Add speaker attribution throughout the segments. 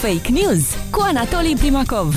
Speaker 1: Fake News cu Anatolii Primacov.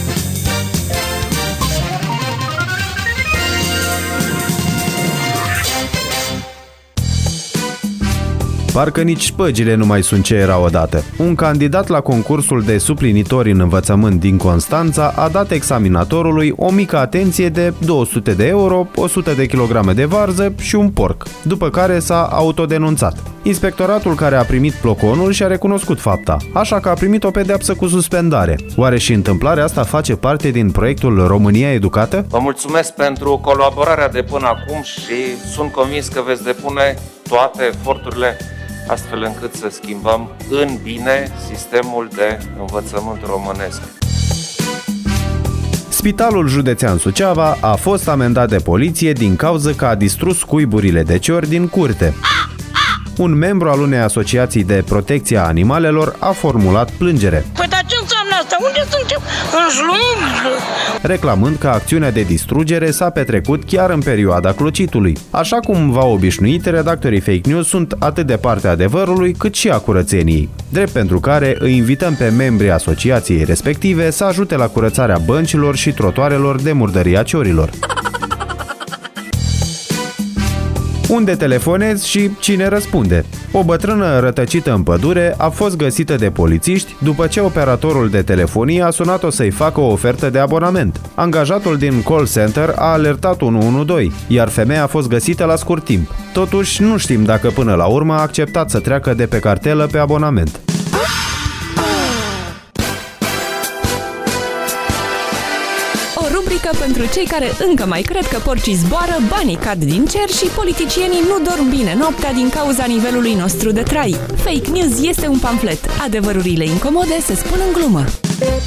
Speaker 2: Parcă nici șpăgile nu mai sunt ce era odată. Un candidat la concursul de suplinitori în învățământ din Constanța a dat examinatorului o mică atenție de 200 de euro, 100 de kilograme de varză și un porc, după care s-a autodenunțat. Inspectoratul care a primit ploconul și-a recunoscut fapta, așa că a primit o pedeapsă cu suspendare. Oare și întâmplarea asta face parte din proiectul România Educată?
Speaker 3: Vă mulțumesc pentru colaborarea de până acum și sunt convins că veți depune toate eforturile astfel încât să schimbăm în bine sistemul de învățământ românesc.
Speaker 2: Spitalul Județean Suceava a fost amendat de poliție din cauză că a distrus cuiburile de ciori din curte. Un membru al unei asociații de protecție a animalelor a formulat plângere.
Speaker 4: Păi dar ce înseamnă asta? Unde suntem? În Jlumb?
Speaker 2: Reclamând că acțiunea de distrugere s-a petrecut chiar în perioada clocitului. Așa cum v-au obișnuit, redactorii Fake News sunt atât de partea adevărului cât și a curățeniei, drept pentru care îi invităm pe membrii asociației respective să ajute la curățarea băncilor și trotuarelor de murdăria ciorilor. Unde telefonezi și cine răspunde? O bătrână rătăcită în pădure a fost găsită de polițiști după ce operatorul de telefonie a sunat-o să-i facă o ofertă de abonament. Angajatul din call center a alertat 112, iar femeia a fost găsită la scurt timp. Totuși, nu știm dacă până la urmă a acceptat să treacă de pe cartelă pe abonament.
Speaker 1: Rubrică pentru cei care încă mai cred că porcii zboară, banii cad din cer și politicienii nu dorm bine noaptea din cauza nivelului nostru de trai. Fake News este un pamflet. Adevărurile incomode se spun în glumă.